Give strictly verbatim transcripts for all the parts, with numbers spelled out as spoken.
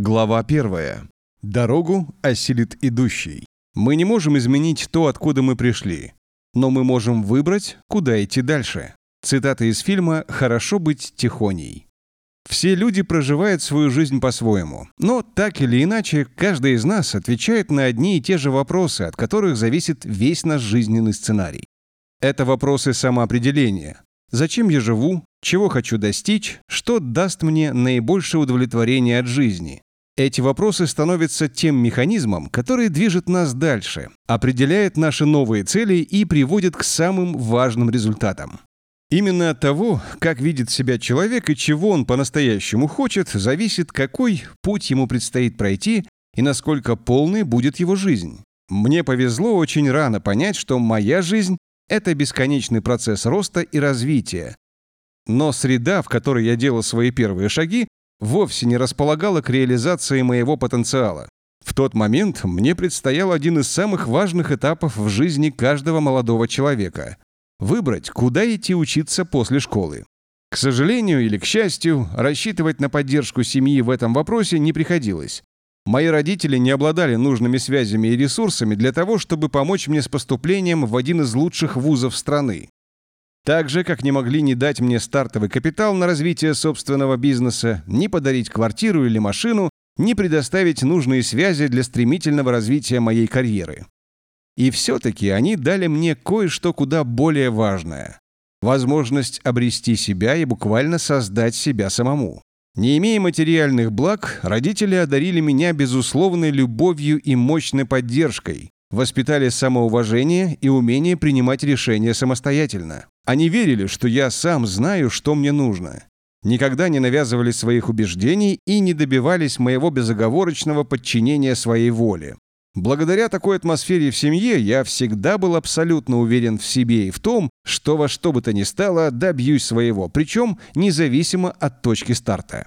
Глава первая. Дорогу осилит идущий. Мы не можем изменить то, откуда мы пришли, но мы можем выбрать, куда идти дальше. Цитата из фильма «Хорошо быть тихоней». Все люди проживают свою жизнь по-своему, но так или иначе каждый из нас отвечает на одни и те же вопросы, от которых зависит весь наш жизненный сценарий. Это вопросы самоопределения. Зачем я живу? Чего хочу достичь? Что даст мне наибольшее удовлетворение от жизни? Эти вопросы становятся тем механизмом, который движет нас дальше, определяет наши новые цели и приводит к самым важным результатам. Именно от того, как видит себя человек и чего он по-настоящему хочет, зависит, какой путь ему предстоит пройти и насколько полной будет его жизнь. Мне повезло очень рано понять, что моя жизнь – это бесконечный процесс роста и развития. Но среда, в которой я делал свои первые шаги, вовсе не располагала к реализации моего потенциала. В тот момент мне предстоял один из самых важных этапов в жизни каждого молодого человека – выбрать, куда идти учиться после школы. К сожалению или к счастью, рассчитывать на поддержку семьи в этом вопросе не приходилось. Мои родители не обладали нужными связями и ресурсами для того, чтобы помочь мне с поступлением в один из лучших вузов страны. Так же, как не могли не дать мне стартовый капитал на развитие собственного бизнеса, ни подарить квартиру или машину, ни предоставить нужные связи для стремительного развития моей карьеры. И все-таки они дали мне кое-что куда более важное – возможность обрести себя и буквально создать себя самому. Не имея материальных благ, родители одарили меня безусловной любовью и мощной поддержкой, воспитали самоуважение и умение принимать решения самостоятельно. Они верили, что я сам знаю, что мне нужно. Никогда не навязывали своих убеждений и не добивались моего безоговорочного подчинения своей воле. Благодаря такой атмосфере в семье я всегда был абсолютно уверен в себе и в том, что во что бы то ни стало добьюсь своего, причем независимо от точки старта.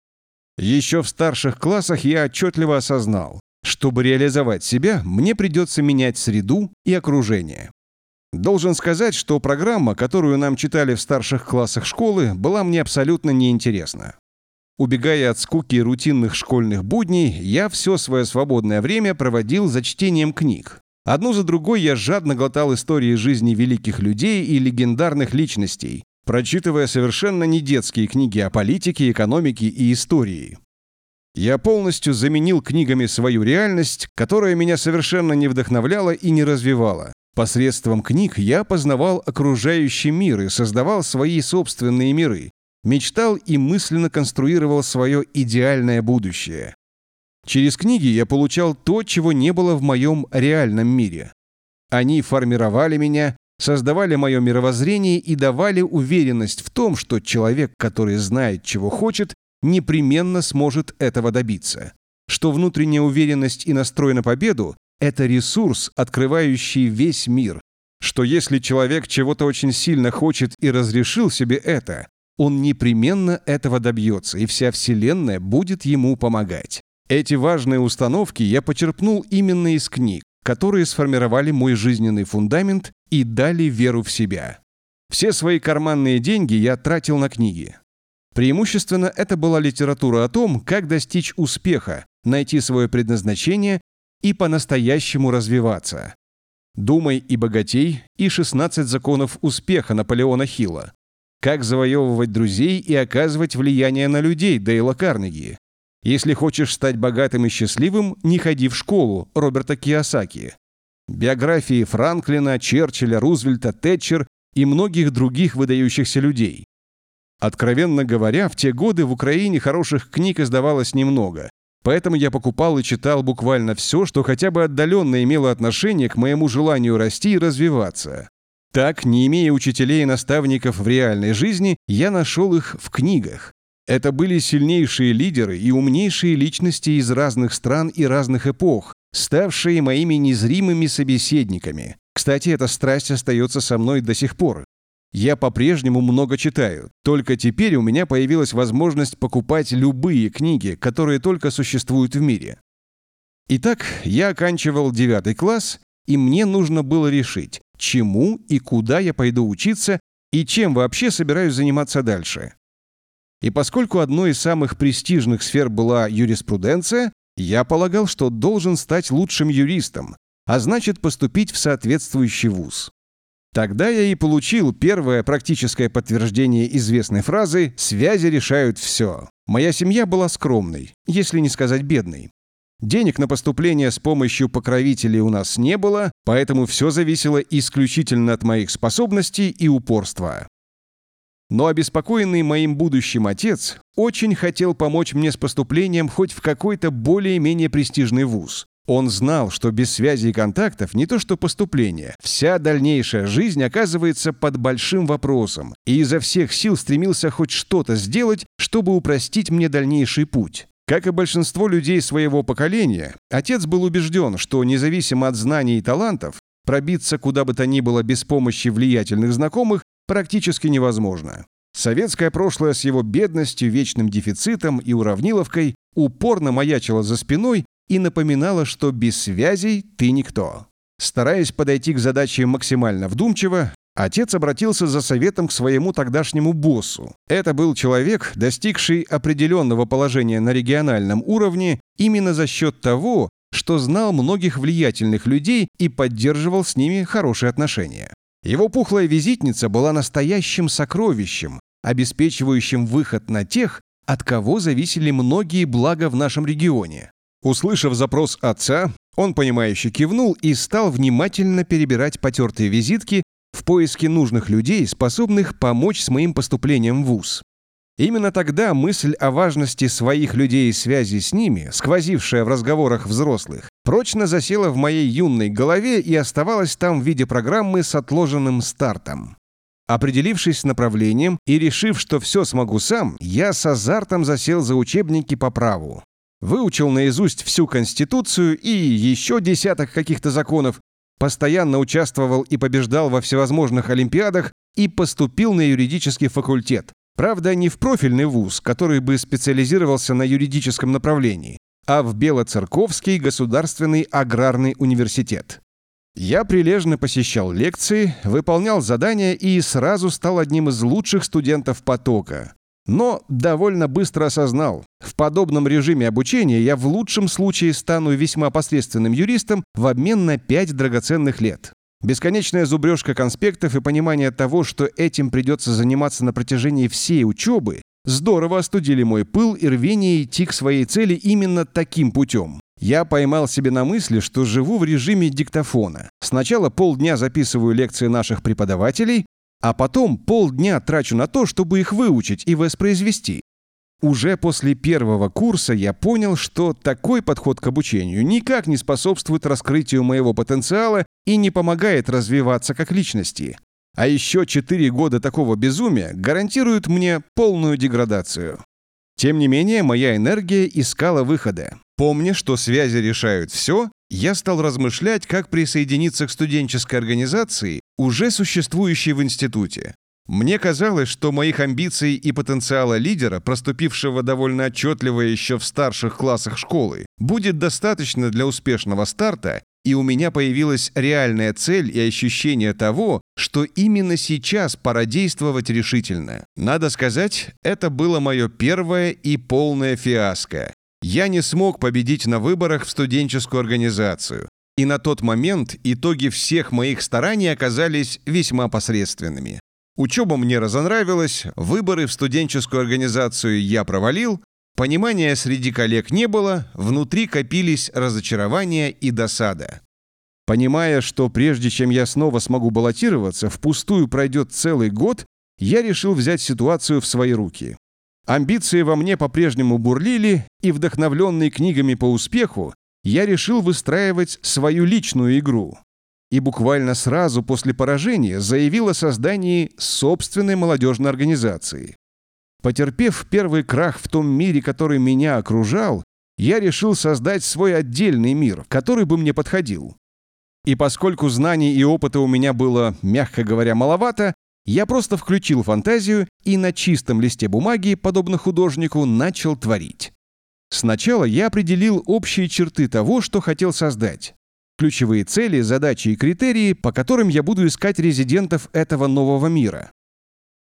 Еще в старших классах я отчетливо осознал, чтобы реализовать себя, мне придется менять среду и окружение. Должен сказать, что программа, которую нам читали в старших классах школы, была мне абсолютно неинтересна. Убегая от скуки и рутинных школьных будней, я все свое свободное время проводил за чтением книг. Одну за другой я жадно глотал истории жизни великих людей и легендарных личностей, прочитывая совершенно не детские книги о политике, экономике и истории. Я полностью заменил книгами свою реальность, которая меня совершенно не вдохновляла и не развивала. Посредством книг я познавал окружающий мир и создавал свои собственные миры, мечтал и мысленно конструировал свое идеальное будущее. Через книги я получал то, чего не было в моем реальном мире. Они формировали меня, создавали мое мировоззрение и давали уверенность в том, что человек, который знает, чего хочет, непременно сможет этого добиться. Что внутренняя уверенность и настрой на победу – это ресурс, открывающий весь мир. Что если человек чего-то очень сильно хочет и разрешил себе это, он непременно этого добьется, и вся Вселенная будет ему помогать. Эти важные установки я почерпнул именно из книг, которые сформировали мой жизненный фундамент и дали веру в себя. Все свои карманные деньги я тратил на книги. Преимущественно это была литература о том, как достичь успеха, найти свое предназначение и по-настоящему развиваться. «Думай и богатей» и «шестнадцать законов успеха» Наполеона Хилла. «Как завоевывать друзей и оказывать влияние на людей» Дейла Карнеги. «Если хочешь стать богатым и счастливым, не ходи в школу» Роберта Кийосаки. Биографии Франклина, Черчилля, Рузвельта, Тэтчер и многих других выдающихся людей. Откровенно говоря, в те годы в Украине хороших книг издавалось немного, поэтому я покупал и читал буквально все, что хотя бы отдаленно имело отношение к моему желанию расти и развиваться. Так, не имея учителей и наставников в реальной жизни, я нашел их в книгах. Это были сильнейшие лидеры и умнейшие личности из разных стран и разных эпох, ставшие моими незримыми собеседниками. Кстати, эта страсть остается со мной до сих пор. Я по-прежнему много читаю, только теперь у меня появилась возможность покупать любые книги, которые только существуют в мире. Итак, я оканчивал девятый класс, и мне нужно было решить, чему и куда я пойду учиться и чем вообще собираюсь заниматься дальше. И поскольку одной из самых престижных сфер была юриспруденция, я полагал, что должен стать лучшим юристом, а значит поступить в соответствующий вуз. Тогда я и получил первое практическое подтверждение известной фразы «связи решают все». Моя семья была скромной, если не сказать бедной. Денег на поступление с помощью покровителей у нас не было, поэтому все зависело исключительно от моих способностей и упорства. Но обеспокоенный моим будущим отец очень хотел помочь мне с поступлением хоть в какой-то более-менее престижный вуз. Он знал, что без связи и контактов не то что поступление, вся дальнейшая жизнь оказывается под большим вопросом, и изо всех сил стремился хоть что-то сделать, чтобы упростить мне дальнейший путь. Как и большинство людей своего поколения, отец был убежден, что независимо от знаний и талантов, пробиться куда бы то ни было без помощи влиятельных знакомых практически невозможно. Советское прошлое с его бедностью, вечным дефицитом и уравниловкой упорно маячило за спиной и напоминало, что без связей ты никто. Стараясь подойти к задаче максимально вдумчиво, отец обратился за советом к своему тогдашнему боссу. Это был человек, достигший определенного положения на региональном уровне именно за счет того, что знал многих влиятельных людей и поддерживал с ними хорошие отношения. Его пухлая визитница была настоящим сокровищем, обеспечивающим выход на тех, от кого зависели многие блага в нашем регионе. Услышав запрос отца, он понимающе кивнул и стал внимательно перебирать потертые визитки в поиске нужных людей, способных помочь с моим поступлением в вуз. Именно тогда мысль о важности своих людей и связи с ними, сквозившая в разговорах взрослых, прочно засела в моей юной голове и оставалась там в виде программы с отложенным стартом. Определившись с направлением и решив, что все смогу сам, я с азартом засел за учебники по праву. Выучил наизусть всю Конституцию и еще десяток каких-то законов, постоянно участвовал и побеждал во всевозможных олимпиадах и поступил на юридический факультет. Правда, не в профильный вуз, который бы специализировался на юридическом направлении, а в Белоцерковский государственный аграрный университет. Я прилежно посещал лекции, выполнял задания и сразу стал одним из лучших студентов потока. Но довольно быстро осознал, в подобном режиме обучения я в лучшем случае стану весьма посредственным юристом в обмен на пять драгоценных лет. Бесконечная зубрежка конспектов и понимание того, что этим придется заниматься на протяжении всей учебы, здорово остудили мой пыл и рвение идти к своей цели именно таким путем. Я поймал себе на мысли, что живу в режиме диктофона. Сначала полдня записываю лекции наших преподавателей, а потом полдня трачу на то, чтобы их выучить и воспроизвести. Уже после первого курса я понял, что такой подход к обучению никак не способствует раскрытию моего потенциала и не помогает развиваться как личности. А еще четыре года такого безумия гарантируют мне полную деградацию. Тем не менее, моя энергия искала выхода. Помня, что связи решают все, я стал размышлять, как присоединиться к студенческой организации, уже существующей в институте. Мне казалось, что моих амбиций и потенциала лидера, проступившего довольно отчетливо еще в старших классах школы, будет достаточно для успешного старта, и у меня появилась реальная цель и ощущение того, что именно сейчас пора действовать решительно. Надо сказать, это было мое первое и полное фиаско. Я не смог победить на выборах в студенческую организацию, и на тот момент итоги всех моих стараний оказались весьма посредственными. Учеба мне разонравилась, выборы в студенческую организацию я провалил, понимания среди коллег не было, внутри копились разочарование и досада. Понимая, что прежде чем я снова смогу баллотироваться, впустую пройдет целый год, я решил взять ситуацию в свои руки. Амбиции во мне по-прежнему бурлили, и, вдохновленный книгами по успеху, я решил выстраивать свою личную игру. И буквально сразу после поражения заявил о создании собственной молодежной организации. Потерпев первый крах в том мире, который меня окружал, я решил создать свой отдельный мир, который бы мне подходил. И поскольку знаний и опыта у меня было, мягко говоря, маловато, я просто включил фантазию и на чистом листе бумаги, подобно художнику, начал творить. Сначала я определил общие черты того, что хотел создать. Ключевые цели, задачи и критерии, по которым я буду искать резидентов этого нового мира.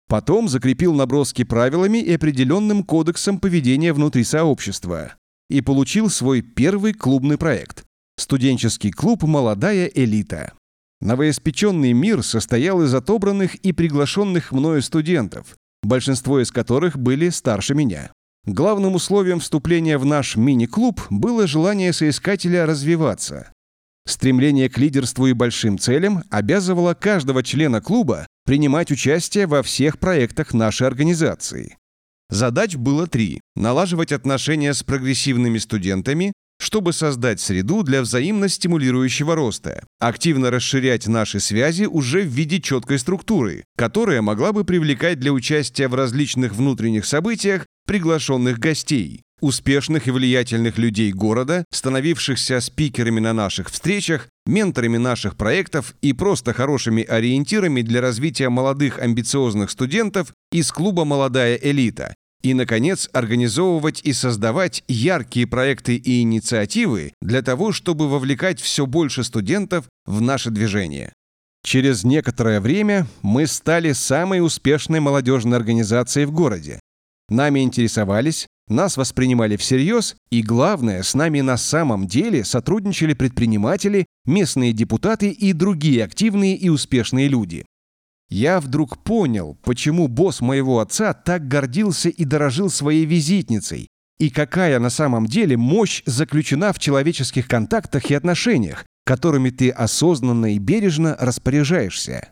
Потом закрепил наброски правилами и определенным кодексом поведения внутри сообщества. И получил свой первый клубный проект – студенческий клуб «Молодая элита». Новоиспеченный мир состоял из отобранных и приглашенных мною студентов, большинство из которых были старше меня. Главным условием вступления в наш мини-клуб было желание соискателя развиваться. Стремление к лидерству и большим целям обязывало каждого члена клуба принимать участие во всех проектах нашей организации. Задач было три – налаживать отношения с прогрессивными студентами, чтобы создать среду для взаимно стимулирующего роста, активно расширять наши связи уже в виде четкой структуры, которая могла бы привлекать для участия в различных внутренних событиях приглашенных гостей, успешных и влиятельных людей города, становившихся спикерами на наших встречах, менторами наших проектов и просто хорошими ориентирами для развития молодых амбициозных студентов из клуба «Молодая элита». И, наконец, организовывать и создавать яркие проекты и инициативы для того, чтобы вовлекать все больше студентов в наше движение. Через некоторое время мы стали самой успешной молодежной организацией в городе. Нами интересовались, нас воспринимали всерьез, и, главное, с нами на самом деле сотрудничали предприниматели, местные депутаты и другие активные и успешные люди. Я вдруг понял, почему босс моего отца так гордился и дорожил своей визитницей, и какая на самом деле мощь заключена в человеческих контактах и отношениях, которыми ты осознанно и бережно распоряжаешься.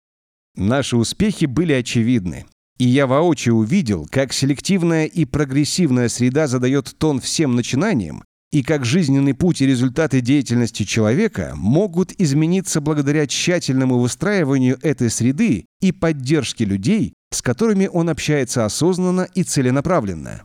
Наши успехи были очевидны. И я воочию увидел, как селективная и прогрессивная среда задает тон всем начинаниям, и как жизненный путь и результаты деятельности человека могут измениться благодаря тщательному выстраиванию этой среды и поддержке людей, с которыми он общается осознанно и целенаправленно.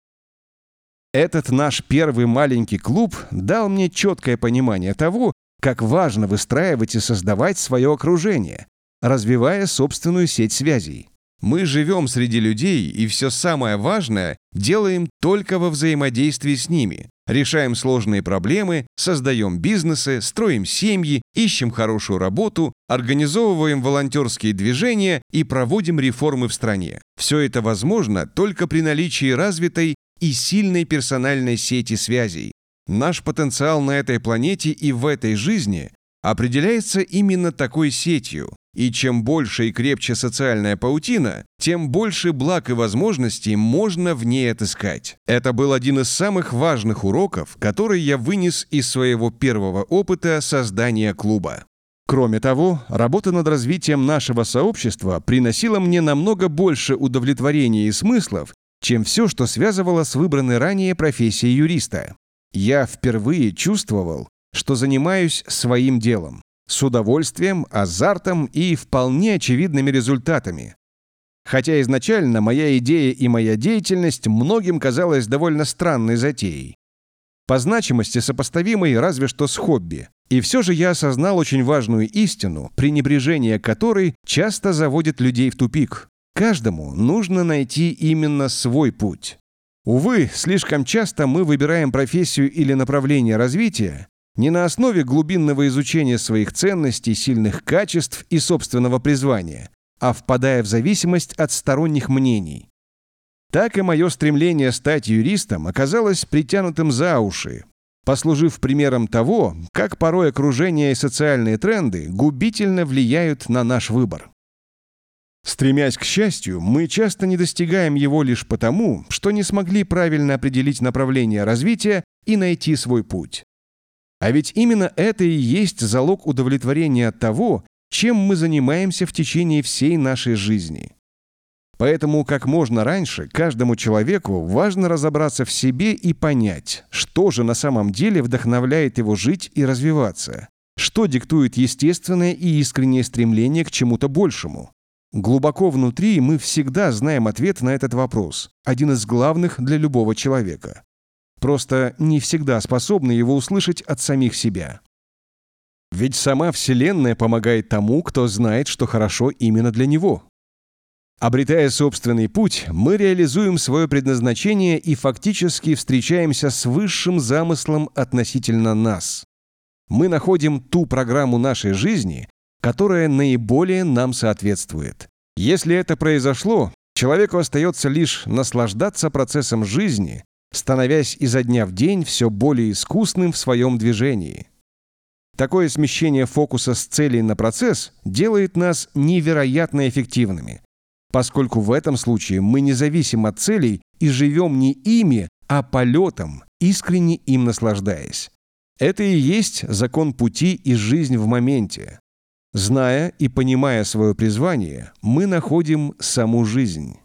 Этот наш первый маленький клуб дал мне четкое понимание того, как важно выстраивать и создавать свое окружение, развивая собственную сеть связей. Мы живем среди людей, и все самое важное делаем только во взаимодействии с ними. Решаем сложные проблемы, создаем бизнесы, строим семьи, ищем хорошую работу, организовываем волонтерские движения и проводим реформы в стране. Все это возможно только при наличии развитой и сильной персональной сети связей. Наш потенциал на этой планете и в этой жизни определяется именно такой сетью. И чем больше и крепче социальная паутина, тем больше благ и возможностей можно в ней отыскать. Это был один из самых важных уроков, который я вынес из своего первого опыта создания клуба. Кроме того, работа над развитием нашего сообщества приносила мне намного больше удовлетворения и смыслов, чем все, что связывало с выбранной ранее профессией юриста. Я впервые чувствовал, что занимаюсь своим делом. С удовольствием, азартом и вполне очевидными результатами. Хотя изначально моя идея и моя деятельность многим казалась довольно странной затеей. По значимости сопоставимой разве что с хобби. И все же я осознал очень важную истину, пренебрежение которой часто заводит людей в тупик. Каждому нужно найти именно свой путь. Увы, слишком часто мы выбираем профессию или направление развития не на основе глубинного изучения своих ценностей, сильных качеств и собственного призвания, а впадая в зависимость от сторонних мнений. Так и мое стремление стать юристом оказалось притянутым за уши, послужив примером того, как порой окружение и социальные тренды губительно влияют на наш выбор. Стремясь к счастью, мы часто не достигаем его лишь потому, что не смогли правильно определить направление развития и найти свой путь. А ведь именно это и есть залог удовлетворения от того, чем мы занимаемся в течение всей нашей жизни. Поэтому как можно раньше каждому человеку важно разобраться в себе и понять, что же на самом деле вдохновляет его жить и развиваться, что диктует естественное и искреннее стремление к чему-то большему. Глубоко внутри мы всегда знаем ответ на этот вопрос, один из главных для любого человека. Просто не всегда способны его услышать от самих себя. Ведь сама Вселенная помогает тому, кто знает, что хорошо именно для него. Обретая собственный путь, мы реализуем свое предназначение и фактически встречаемся с высшим замыслом относительно нас. Мы находим ту программу нашей жизни, которая наиболее нам соответствует. Если это произошло, человеку остается лишь наслаждаться процессом жизни, становясь изо дня в день все более искусным в своем движении. Такое смещение фокуса с целей на процесс делает нас невероятно эффективными, поскольку в этом случае мы не зависим от целей и живем не ими, а полетом, искренне им наслаждаясь. Это и есть закон пути и жизнь в моменте. Зная и понимая свое призвание, мы находим саму жизнь.